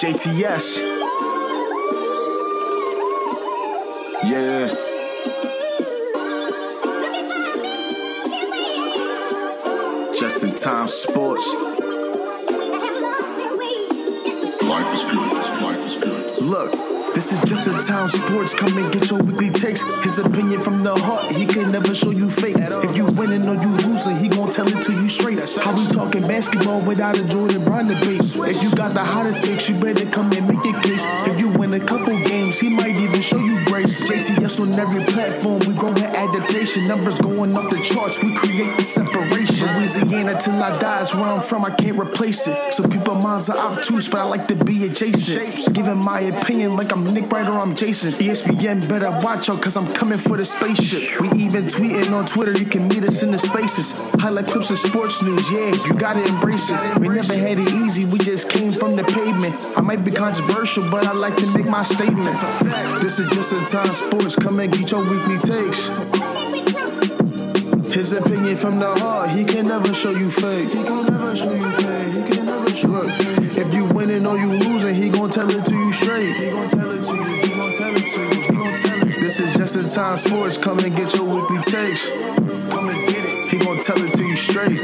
JTS. Yeah. Just in time sports. Life is good. Life is good. Look. This is just in time sports. Come and get your weekly takes. His opinion from the heart. He can never show you fake. If you winning or you losing, he gon' tell it to you straight. How we talking basketball without a Jordan Brown debate? If you got the hottest takes, you better come and make your case. If you win a couple games, he might even show you grace. JTS on every platform. We growing adaptation. Numbers going off the charts. We create the separation. Louisiana till I die is where I'm from. I can't replace it. So people minds are obtuse, but I like to be adjacent. Giving my opinion like I'm Nick Wright or I'm Jason. ESPN better watch out cause I'm coming for the spaceship. We even tweeting on Twitter, you can meet us in the spaces. Highlight clips of sports news, yeah, you gotta embrace it. We never had it easy, we just came from the pavement. I might be controversial, but I like to make my statements. This is just in time sports, come and get your weekly takes. His opinion from the heart, he can never show you fake. He can never show you fake, he can never show you fake. If you winning or you losing, he gon' tell it to you straight. He gon' tell it to you, he gon' tell it to you, he gon' tell it. This is just in time sports, come and get your weekly takes. Come and get it, he gon' tell it to you straight,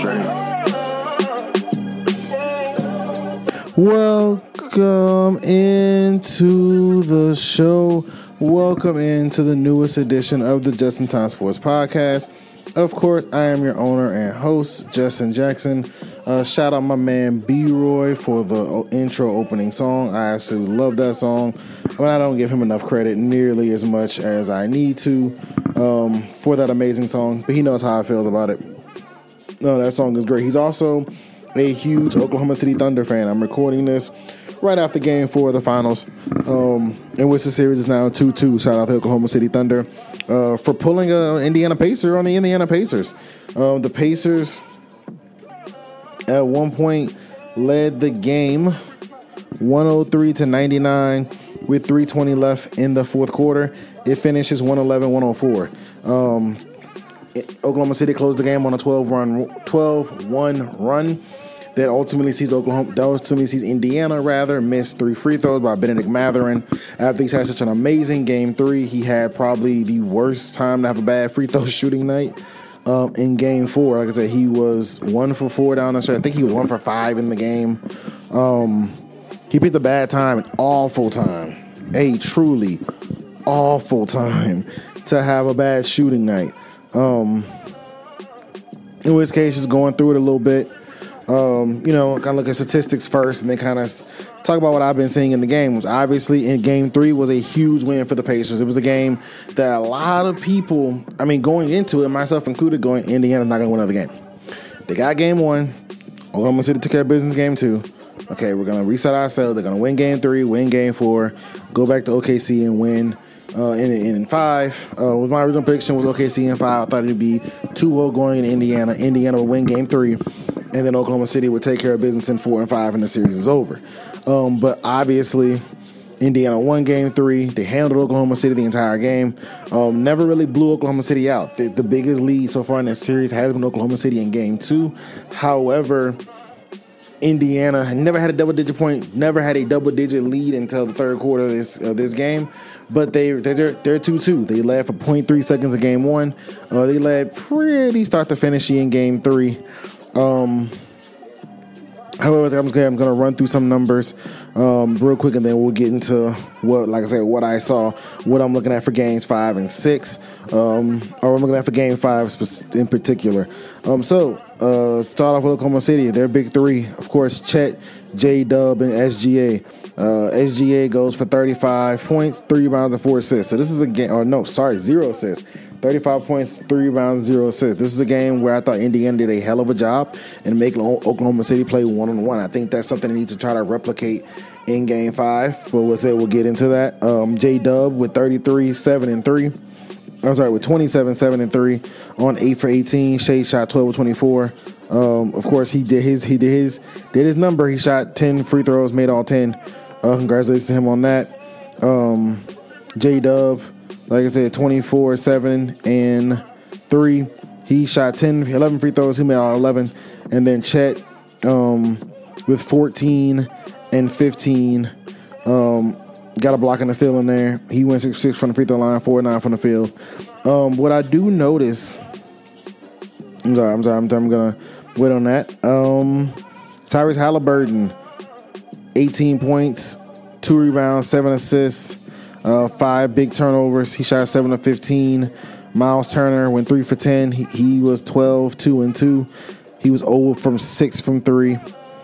Welcome into the show. Welcome into the newest edition of the Just in Time Sports Podcast. Of course, I am your owner and host, Justin Jackson. Shout out my man B-Roy for the intro opening song. I absolutely love that song. I don't give him enough credit nearly as much as I need to for that amazing song, but he knows how I feel about it. No, that song is great. He's also a huge Oklahoma City Thunder fan. I'm recording this right after Game 4 of the finals, in which the series is now 2-2. Shout out to Oklahoma City Thunder for pulling Indiana Pacer on the Indiana Pacers. The Pacers at one point led the game 103-99 with 3:20 left in the fourth quarter. It finishes 111-104. Oklahoma City closed the game on a 12-1 run. That ultimately sees Indiana miss 3 free throws by Benedict Mathurin. After he's had such an amazing Game 3, he had probably the worst time to have a bad free throw shooting night in Game 4. Like I said, he was 1 for 4 down the stretch. I think he was 1 for 5 in the game. He picked a bad time, an awful time, a truly awful time to have a bad shooting night. In which case, just going through it a little bit. Kind of look at statistics first and then kind of talk about what I've been seeing in the games. Obviously, in Game 3 was a huge win for the Pacers. It was a game that a lot of people, going into it, myself included, Indiana's not going to win another game. They got Game 1. Oklahoma City took care of business Game 2. Okay, we're going to reset ourselves. They're going to win Game 3, win Game 4, go back to OKC and win in 5. My original prediction was OKC in 5. I thought it would be 2-0 going in Indiana. Indiana would win Game 3. And then Oklahoma City would take care of business in 4 and 5, and the series is over. But obviously, Indiana won Game 3. They handled Oklahoma City the entire game. Never really blew Oklahoma City out. The biggest lead so far in this series has been Oklahoma City in Game 2. However, Indiana never had a double-digit lead until the third quarter of this game. But they're 2-2. They led for 0.3 seconds in Game 1. They led pretty start to finish in Game 3. However, I'm going to run through some numbers real quick, and then we'll get into what I saw, what I'm looking at for Games 5 and 6, or I'm looking at for Game 5 in particular. Start off with Oklahoma City. Their big three, of course, Chet, J-Dub, and SGA. SGA goes for 35 points, 3 rebounds, and 4 assists. So this is a game, 0 assists. 35 points, 3 rebounds, 0 assists. This is a game where I thought Indiana did a hell of a job in making Oklahoma City play one-on-one. I think that's something they need to try to replicate in Game 5. But with it, we'll get into that. J-Dub with 33, 7, and 3. With 27, 7, and 3 on 8 for 18. Shea shot 12 of 24. Of course, he did his number. He shot 10 free throws, made all 10. Congratulations to him on that. J-Dub, like I said, 24, 7, and 3. He shot 11 free throws. He made all 11. And then Chet with 14 and 15. Got a block and a steal in there. He went 6 from the free throw line, 4-9 from the field. What I do notice, I'm gonna wait on that. Tyrese Halliburton, 18 points, 2 rebounds, 7 assists, 5 big turnovers. He shot 7 of 15. Miles Turner went 3 for 10. He was 12, 2 and 2. He was 0 from 6 from 3.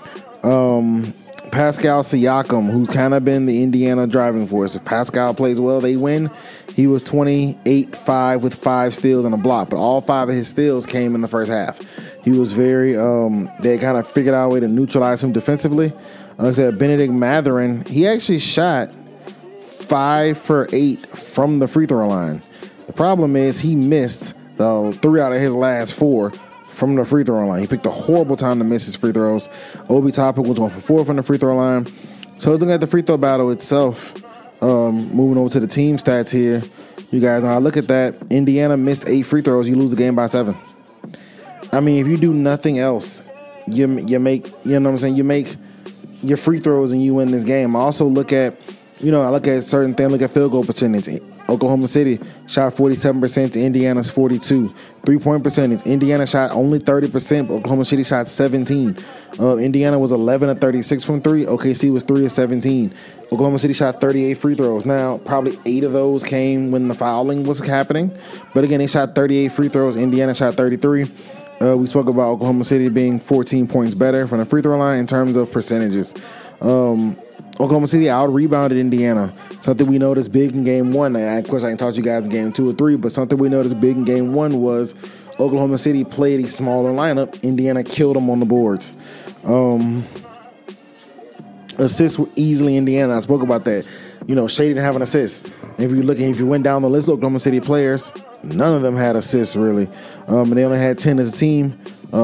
Pascal Siakam, who's kind of been the Indiana driving force. If Pascal plays well, they win. He was 28-5 with 5 steals and a block, but all 5 of his steals came in the first half. He was very, they kind of figured out a way to neutralize him defensively. Like I said, Benedict Mathurin, he actually shot 5 for 8 from the free throw line. The problem is he missed the 3 out of his last 4 from the free throw line. He picked a horrible time to miss his free throws. Obi Toppin was 1 for 4 from the free throw line. So looking at the free throw battle itself, moving over to the team stats here, you guys, when I look at that, Indiana missed 8 free throws. You lose the game by 7. I mean, if you do nothing else, you make, you know what I'm saying, you make your free throws and you win this game. I also look at, I look at certain things, look at field goal percentage. Oklahoma City shot 47% to Indiana's 42%. 3-point percentage, Indiana shot only 30%, but Oklahoma City shot 17%. Indiana was 11 of 36 from 3. OKC was 3 of 17. Oklahoma City shot 38 free throws. Now, probably 8 of those came when the fouling was happening. But again, they shot 38 free throws. Indiana shot 33. We spoke about Oklahoma City being 14 points better from the free throw line in terms of percentages. Oklahoma City out-rebounded Indiana. Something we noticed big in Game 1. Of course, I can talk to you guys in Game 2 or 3, but something we noticed big in Game 1 was Oklahoma City played a smaller lineup. Indiana killed them on the boards. Assists were easily Indiana. I spoke about that. Shea didn't have an assist. If you went down the list of Oklahoma City players, none of them had assists, really. And they only had 10 as a team.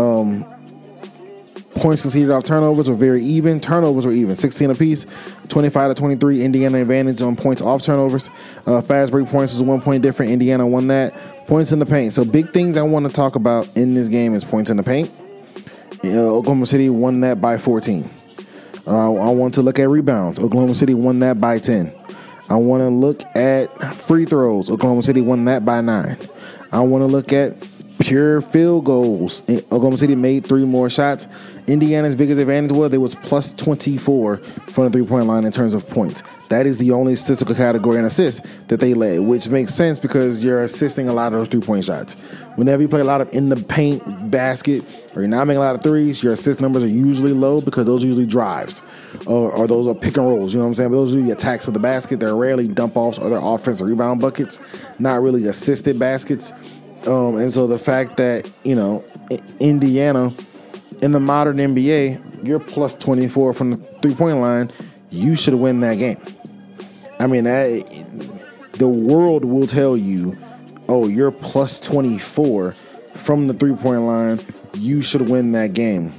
Points conceded off turnovers were very even. Turnovers were even, 16 apiece. 25-23, Indiana advantage on points off turnovers. Fast break points was 1 point different. Indiana won that. Points in the paint. So big things I want to talk about in this game is points in the paint. Oklahoma City won that by 14. I want to look at rebounds. Oklahoma City won that by 10. I want to look at free throws. Oklahoma City won that by 9. I want to look at pure field goals. Oklahoma City made 3 more shots. Indiana's biggest advantage was they was plus 24 from the 3-point line in terms of points. That is the only statistical category in assists that they led, which makes sense because you're assisting a lot of those 3-point shots. Whenever you play a lot of in the paint basket or you're not making a lot of threes, your assist numbers are usually low because those are usually drives or those are pick and rolls. You know what I'm saying? But those are usually attacks to the basket. They're rarely dump offs or they're offensive rebound buckets, not really assisted baskets. And so the fact that, Indiana in the modern NBA, you're plus 24 from the 3-point line, you should win that game. I mean, the world will tell you, oh, you're plus 24 from the 3-point line, you should win that game.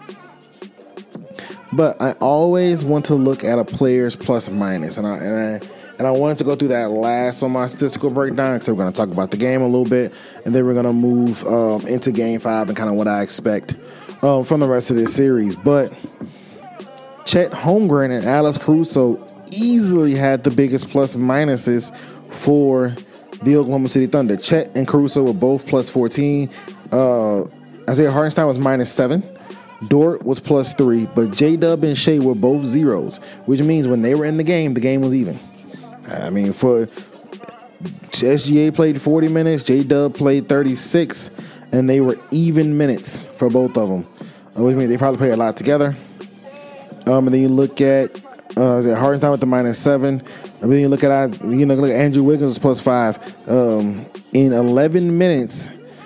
But I always want to look at a player's plus minus, and I wanted to go through that last on my statistical breakdown because we're going to talk about the game a little bit, and then we're going to move into Game 5 and kind of what I expect from the rest of this series. But Chet Holmgren and Alex Caruso easily had the biggest plus minuses for the Oklahoma City Thunder. Chet and Caruso were both plus 14. Isaiah Hartenstein was minus 7. Dort was plus 3. But J-Dub and Shea were both zeros, which means when they were in the game was even. I mean, for SGA played 40 minutes, J-Dub played 36, and they were even minutes for both of them. Which means they probably played a lot together. And then you look at Hartenstein with the minus 7. And then you look at Andrew Wiggins was plus 5. In 11 minutes,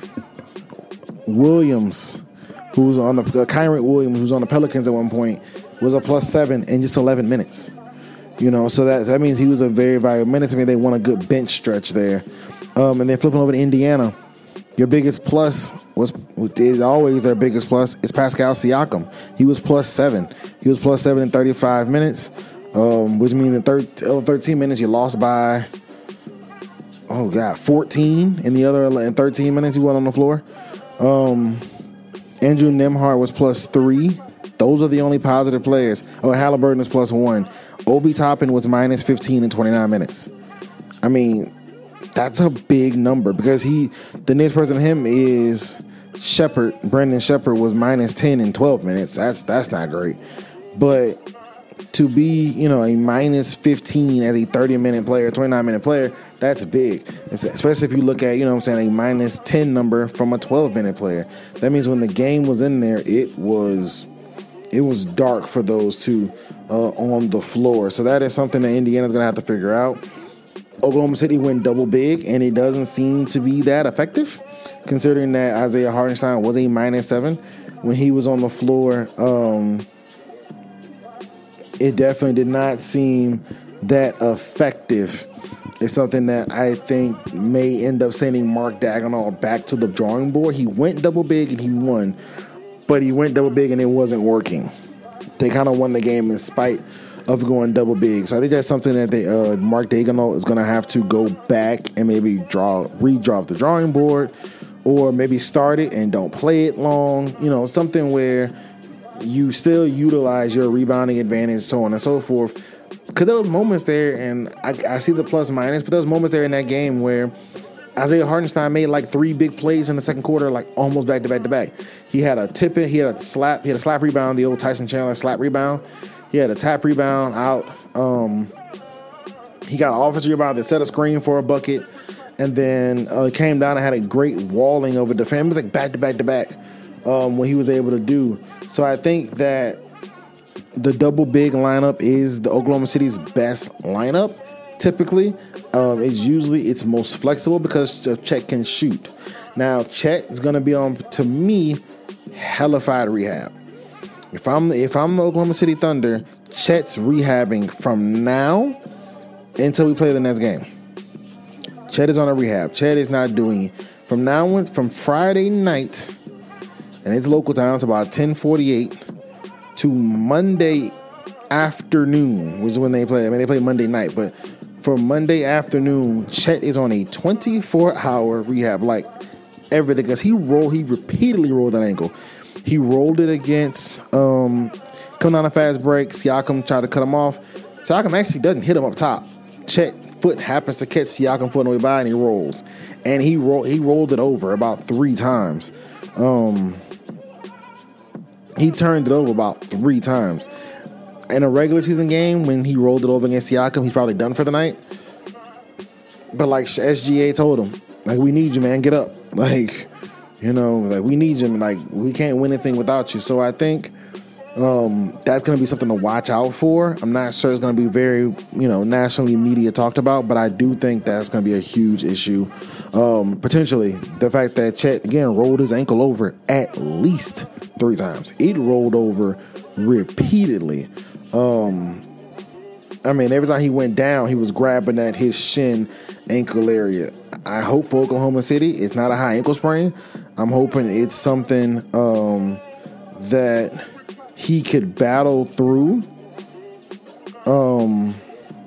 Williams, who's on the Kyron Williams, who's on the Pelicans at one point, was a plus 7 in just 11 minutes. So that means he was a very valuable minute to me. They won a good bench stretch there. And then flipping over to Indiana, your biggest plus is always their biggest plus is Pascal Siakam. He was plus 7. He was plus 7 in 35 minutes, which means in 13 minutes you lost by 14. In the other in 13 minutes he went on the floor. Andrew Nembhard was plus 3. Those are the only positive players. Oh, Halliburton is +1. Obi Toppin was -15 in 29 minutes. I mean, that's a big number because the next person to him is Shepard. Brendan Shepard was -10 in 12 minutes. That's not great. But to be, a -15 as a 30-minute player, 29-minute player, that's big. Especially if you look at, a -10 number from a 12-minute player. That means when the game was in there, it was dark for those two on the floor. So that is something that Indiana's going to have to figure out. Oklahoma City went double big, and it doesn't seem to be that effective, considering that Isaiah Hartenstein was a -7 when he was on the floor. It definitely did not seem that effective. It's something that I think may end up sending Mark Daigneault back to the drawing board. He went double big and he won, but he went double big and it wasn't working. They kind of won the game in spite of going double big. So I think that's something that Mark Daigneault is going to have to go back and maybe redraw the drawing board, or maybe start it and don't play it long. Something where you still utilize your rebounding advantage, so on and so forth. Because there was moments there, and I see the plus minus, but there was moments there in that game where Isaiah Hartenstein made like 3 big plays in the second quarter, like almost back to back to back. He had a tip-in, he had a slap rebound, the old Tyson Chandler slap rebound. He had a tap rebound out. He got an offensive rebound that set a screen for a bucket, and then came down and had a great walling over defense. It was like back to back to back what he was able to do. So I think that the double big lineup is the Oklahoma City's best lineup. Typically, it's most flexible because Chet can shoot. Now, Chet is going to be on, to me, hellified rehab. If I'm the Oklahoma City Thunder, Chet's rehabbing from now until we play the next game. Chet is on a rehab. Chet is not doing from now on, from Friday night, and it's local time. It's about 10:48 to Monday afternoon, which is when they play. I mean, they play Monday night, but for Monday afternoon, Chet is on a 24-hour rehab, like everything, because he repeatedly rolled that ankle. He rolled it against coming on a fast break. Siakam tried to cut him off. Siakam actually doesn't hit him up top. Chet foot happens to catch Siakam foot on the way by, and he rolls. And he rolled it over about 3 times. He turned it over about 3 times. In a regular season game, when he rolled it over against Siakam, he's probably done for the night. But like SGA told him, like, we need you, man. Get up. Like, we need you. Like, we can't win anything without you. So I think that's going to be something to watch out for. I'm not sure it's going to be very, nationally media talked about, but I do think that's going to be a huge issue. Potentially, the fact that Chet, again, rolled his ankle over at least 3 times. It rolled over repeatedly. Every time he went down, he was grabbing at his shin ankle area. I hope for Oklahoma City it's not a high ankle sprain. I'm hoping it's something that he could battle through. I'm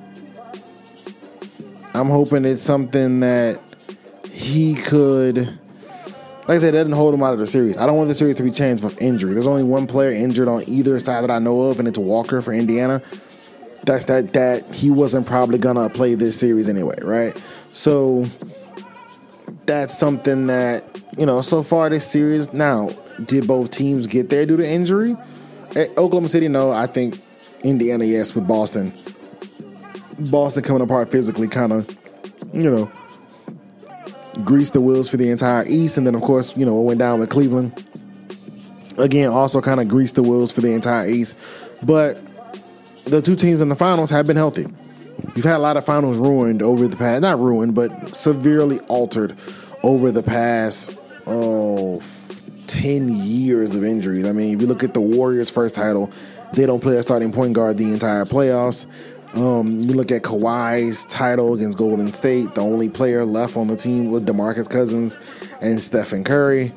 hoping it's something that he could, like I said, doesn't hold him out of the series. I don't want the series to be changed with injury. There's only one player injured on either side that I know of, and it's Walker for Indiana. That's that he wasn't probably gonna play this series anyway, right? So that's something that, so far this series. Now, did both teams get there due to injury? At Oklahoma City, no. I think Indiana, yes, with Boston. Boston coming apart physically kind of, greased the wheels for the entire East. And then, of course, it went down with Cleveland. Again, also kind of greased the wheels for the entire East. But the 2 teams in the finals have been healthy. You've had a lot of finals ruined over the past, not ruined, but severely altered over the past 10 years of injuries. I mean, if you look at the Warriors' first title, they don't play a starting point guard the entire playoffs. You look at Kawhi's title against Golden State, the only player left on the team was DeMarcus Cousins and Stephen Curry.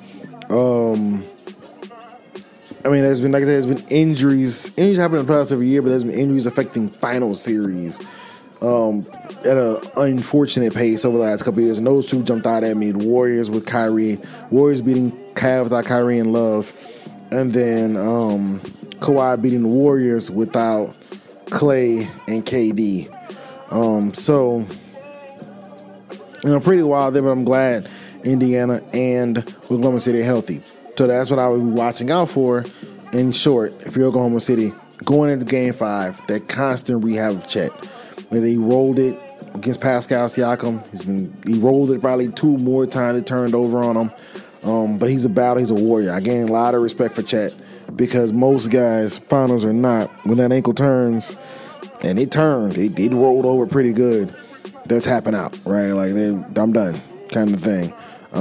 There's been, like I said, there's been injuries. Injuries happen in the playoffs every year, but there's been injuries affecting final series at an unfortunate pace over the last couple of years. And those 2 jumped out at me. The Warriors with Kyrie. Warriors beating Cavs without Kyrie and Love. And then Kawhi beating the Warriors without Clay and KD. So, pretty wild there, but I'm glad Indiana and Oklahoma City are healthy. So that's what I would be watching out for. In short, if you're Oklahoma City, going into Game 5, that constant rehab of Chet. And he rolled it against Pascal Siakam. He rolled it probably 2 more times. It turned over on him. But he's a warrior. I gain a lot of respect for Chet because most guys, finals or not, when that ankle turns, and it turned, it rolled over pretty good, they're tapping out, right? Like, I'm done kind of thing.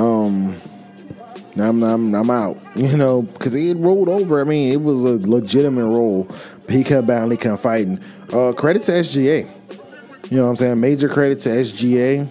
I'm out, because it rolled over. I mean, it was a legitimate roll, but he kept battling, he kept fighting. Credit to SGA. You know what I'm saying? Major credit to SGA.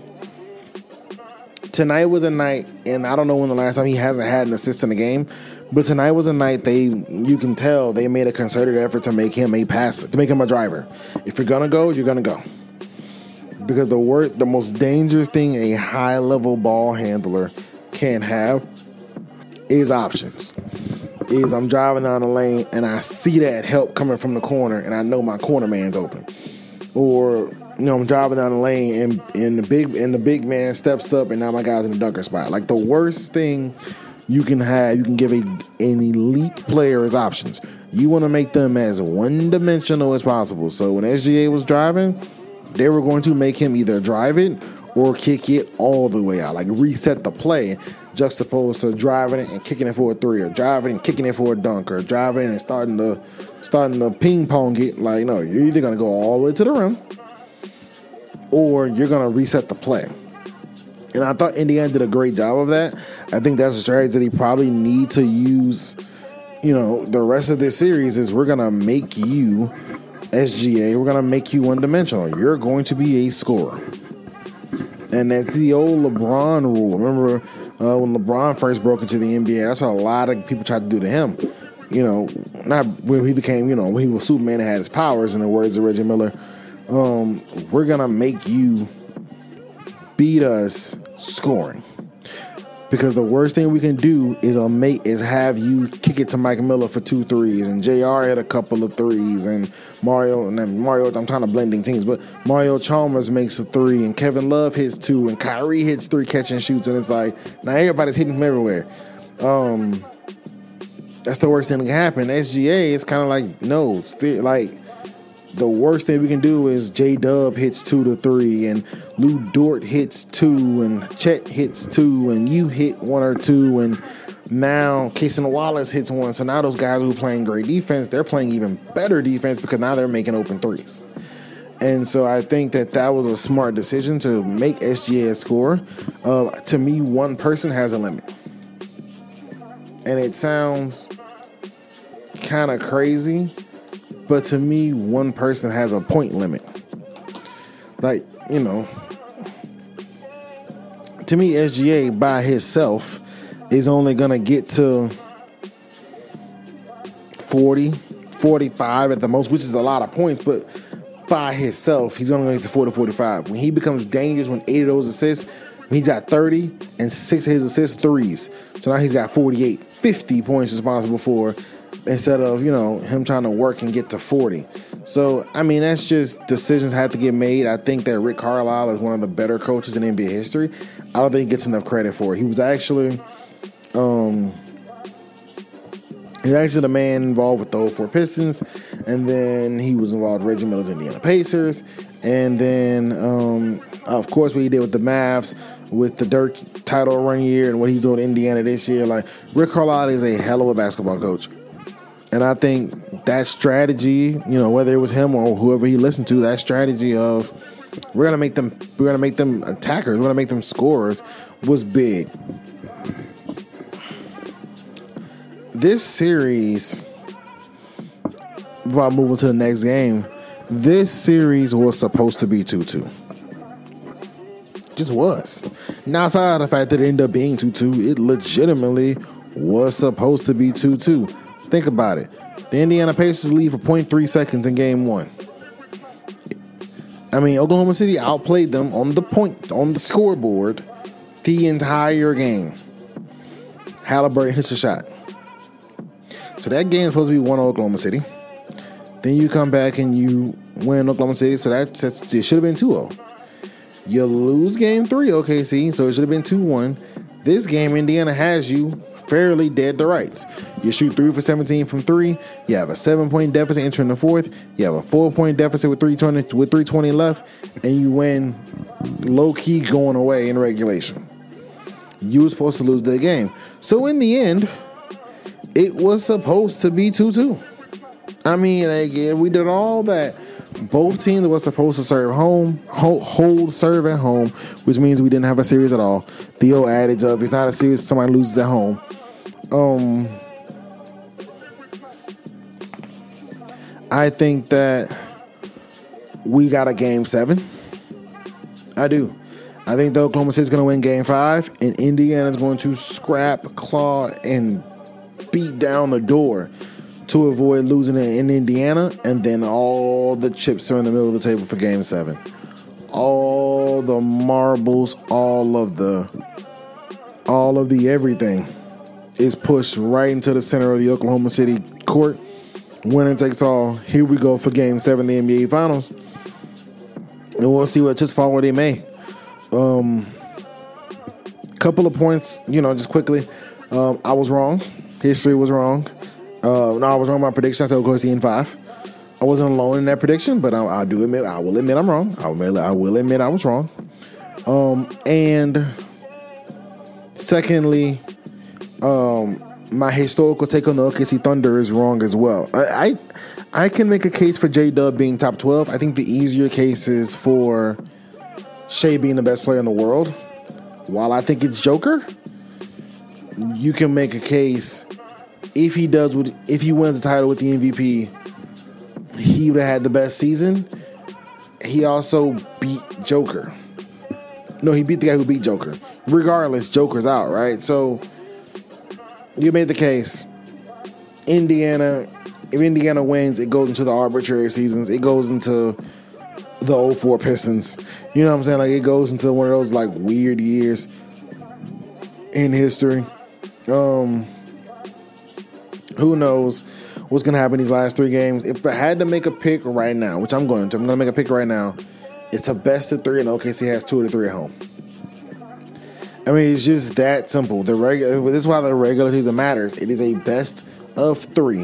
Tonight was a night, and I don't know when the last time he hasn't had an assist in the game, but tonight was a night you can tell they made a concerted effort to make him a passer, to make him a driver. If you're going to go, you're going to go. Because the most dangerous thing a high-level ball handler can have is options. I'm driving down the lane and I see that help coming from the corner and I know my corner man's open. Or, I'm driving down the lane and the big man steps up and now my guy's in the dunker spot. Like, the worst thing you can give an elite player is options. You want to make them as one-dimensional as possible. So when SGA was driving, they were going to make him either drive it or kick it all the way out, like reset the play, juxtaposed to driving it and kicking it for a 3, or driving and kicking it for a dunk, or driving and starting to ping pong it. Like, no, you're either going to go all the way to the rim or you're going to reset the play. And I thought Indiana did a great job of that. I think that's a strategy that he probably need to use, the rest of this series is we're going to make you, SGA, we're going to make you one-dimensional. You're going to be a scorer. And that's the old LeBron rule. Remember when LeBron first broke into the NBA, that's what a lot of people tried to do to him. Not when he became, when he was Superman and had his powers, in the words of Reggie Miller. We're going to make you beat us scoring. Because the worst thing we can do is have you kick it to Mike Miller for 2 threes, and JR had a couple of threes, and Mario, I'm trying to blending teams, but Mario Chalmers makes a 3, and Kevin Love hits 2, and Kyrie hits 3 catch and shoots, and it's like, now everybody's hitting from everywhere. That's the worst thing that can happen. SGA is kind of like, no, still, like, the worst thing we can do is J-Dub hits 2 to 3, and Lou Dort hits 2, and Chet hits 2, and you hit 1 or 2, and now Cason Wallace hits 1. So now those guys who are playing great defense, they're playing even better defense because now they're making open threes. And so I think that was a smart decision to make SGA a scorer. To me, one person has a limit. And it sounds kind of crazy, but to me, one person has a point limit. Like, to me, SGA by himself is only going to get to 40, 45 at the most, which is a lot of points, but by himself, he's only going to get to 40, 45. When he becomes dangerous, when 8 of those assists, he's got 30 and 6 of his assists threes. So now he's got 48, 50 points responsible for, instead of, him trying to work and get to 40. So, I mean, that's just decisions have to get made. I think that Rick Carlisle is one of the better coaches in NBA history. I don't think he gets enough credit for it. He was actually the man involved with the 04 Pistons, and then he was involved with Reggie Miller's Indiana Pacers, and then, of course, what he did with the Mavs, with the Dirk title run year, and what he's doing in Indiana this year. Like, Rick Carlisle is a hell of a basketball coach. And I think that strategy, whether it was him or whoever he listened to, that strategy of we're gonna make them attackers, we're gonna make them scorers, was big. This series, before I move on to the next game, this series was supposed to be 2-2. Just was. Now, outside of the fact that it ended up being 2-2, it legitimately was supposed to be 2-2. Think about it. The Indiana Pacers lead for 0.3 seconds in game 1. I mean, Oklahoma City outplayed them on the scoreboard the entire game. Halliburton hits a shot. So that game is supposed to be 1-0 Oklahoma City. Then you come back and you win Oklahoma City, so it should have been 2-0. You lose game 3, OKC, so it should have been 2-1. This game, Indiana has you fairly dead to rights. You shoot 3 for 17 from 3. You have a 7-point deficit entering the fourth. You have a 4-point deficit with 3:20 left, and you win low key going away in regulation. You were supposed to lose the game. So in the end, it was supposed to be 2-2. I mean, again, we did all that. Both teams were supposed to serve serve at home, which means we didn't have a series at all. The old adage of it's not a series, somebody loses at home. I think that we got a game 7. I do. I think the Oklahoma City's going to win game 5, and Indiana's going to scrap, claw, and beat down the door to avoid losing it in Indiana, and then all the chips are in the middle of the table for game 7. All the marbles, all of the everything is pushed right into the center of the Oklahoma City court. Winner takes all. Here we go for game 7 of the NBA Finals. And we'll see what just fall where they may. Couple of points, just quickly. I was wrong. History was wrong. No, I was wrong in my prediction. I said Oklahoma City in 5. I wasn't alone in that prediction, but I will admit I'm wrong. I will admit I was wrong. And secondly, my historical take on the OKC Thunder is wrong as well. I can make a case for J-Dub being top 12. I think the easier case is for Shea being the best player in the world. While I think it's Joker, you can make a case if he wins the title with the MVP, he would have had the best season. He also beat Joker. No, he beat the guy who beat Joker. Regardless, Joker's out, right? So you made the case. If Indiana wins, it goes into the arbitrary seasons. It goes into the 04 Pistons. You know what I'm saying? Like, it goes into one of those like weird years in history. Who knows what's going to happen these last 3 games. If I had to make a pick right now, which I'm going to make a pick right now, it's a best of 3, and OKC has 2 of the 3 at home. I mean, it's just that simple. This is why the regular season matters. It is a best of 3.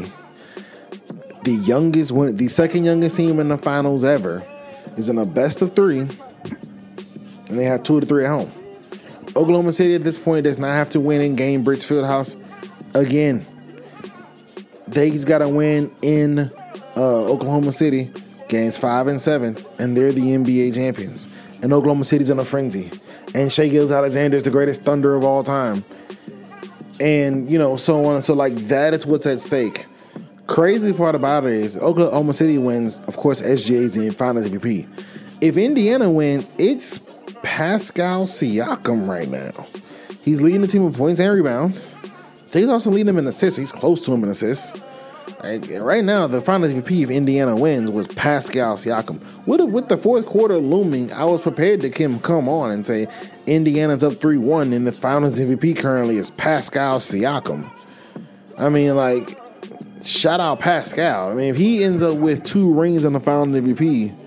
The second youngest team in the finals ever is in a best of 3, and they have 2 of the 3 at home. Oklahoma City at this point does not have to win in Gainbridge Fieldhouse again. They just got to win in Oklahoma City games 5 and 7, and they're the NBA champions. And Oklahoma City's in a frenzy. And Shai Gilgeous-Alexander is the greatest Thunder of all time. And, so on. So, that is what's at stake. Crazy part about it is Oklahoma City wins, of course, SGA's the Finals MVP. If Indiana wins, it's Pascal Siakam right now. He's leading the team in points and rebounds. He's also leading them in assists. He's close to him in assists. Right now, the Finals MVP if Indiana wins was Pascal Siakam. With the fourth quarter looming, I was prepared to come on and say Indiana's up 3-1 and the Finals MVP currently is Pascal Siakam. I mean, shout out Pascal. I mean, if he ends up with 2 rings on the Finals MVP,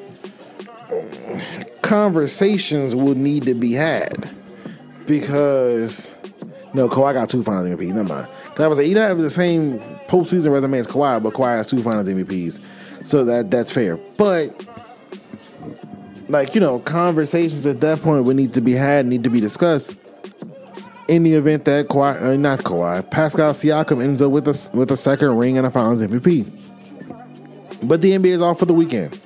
conversations would need to be had. Because no, Kawhi got 2 Finals MVPs. Never mind. Because I was like, you don't have the same postseason resume as Kawhi, but Kawhi has 2 Finals MVPs, so that's fair. But conversations at that point would need to be had, need to be discussed. In the event that Pascal Siakam ends up with a second ring and a Finals MVP. But the NBA is off for the weekend.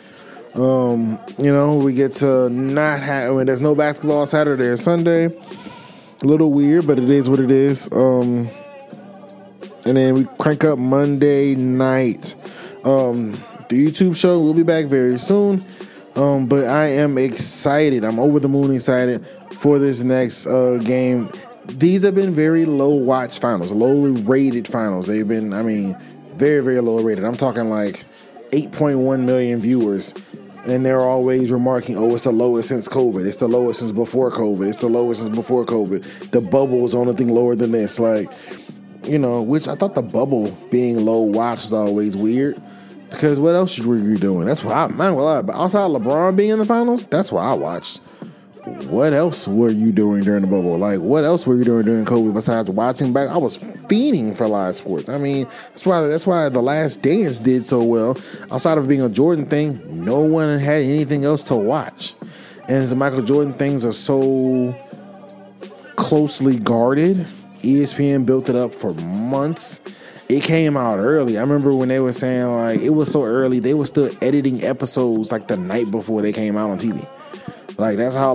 We get to not have. There's no basketball Saturday or Sunday. A little weird, but it is what it is. And then we crank up Monday night. The YouTube show will be back very soon. But I am excited. I'm over the moon excited for this next game. These have been very low watch finals, lowly rated finals. They've been, very, very low rated. I'm talking 8.1 million viewers. And they're always remarking, it's the lowest since COVID. It's the lowest since before COVID. It's the lowest since before COVID. The bubble was on anything lower than this. which I thought the bubble being low watch was always weird. Because what else were you doing? That's why but outside of LeBron being in the finals, that's why I watched. What else were you doing during the bubble? Like, what else were you doing during COVID besides watching back? I was fiending for live sports. I mean, that's why The Last Dance did so well. Outside of being a Jordan thing, no one had anything else to watch. And the Michael Jordan things are so closely guarded. ESPN built it up for months. It came out early. I remember when they were saying, like, it was so early, they were still editing episodes like the night before they came out on TV. Like, that's how,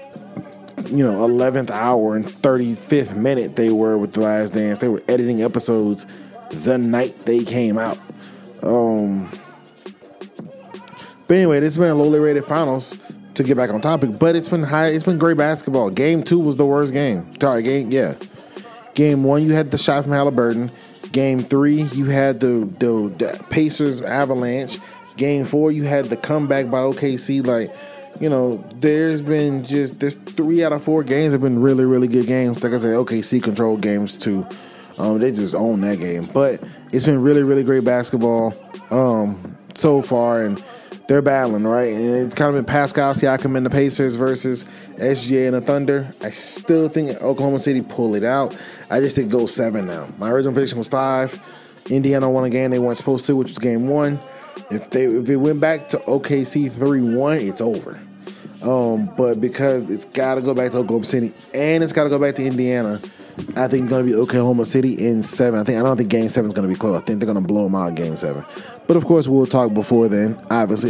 11th hour and 35th minute they were with The Last Dance. They were editing episodes the night they came out. But anyway, this has been a lowly rated finals to get back on topic, but it's been high. It's been great basketball. Game 2 was the worst game. Game 1, you had the shot from Halliburton. Game 3, you had the Pacers Avalanche. Game 4, you had the comeback by OKC. There's 3 out of 4 games have been really, really good games. Like I said, OKC controlled games too. They just own that game. But it's been really, really great basketball so far, and they're battling, right? And it's kind of been Pascal Siakam and the Pacers versus SGA and the Thunder. I still think Oklahoma City pull it out. I just think go 7 now. My original prediction was 5. Indiana won a game they weren't supposed to, which was game 1. If it went back to OKC 3-1, it's over. But because it's got to go back to Oklahoma City and it's got to go back to Indiana, I think it's going to be Oklahoma City in 7. I don't think Game 7 is going to be close. I think they're going to blow them out in Game 7. But of course, we'll talk before then. Obviously.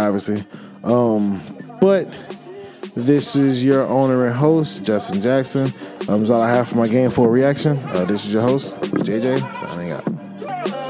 But this is your owner and host, Justin Jackson. That's all I have for my Game 4 reaction. This is your host, JJ, signing out.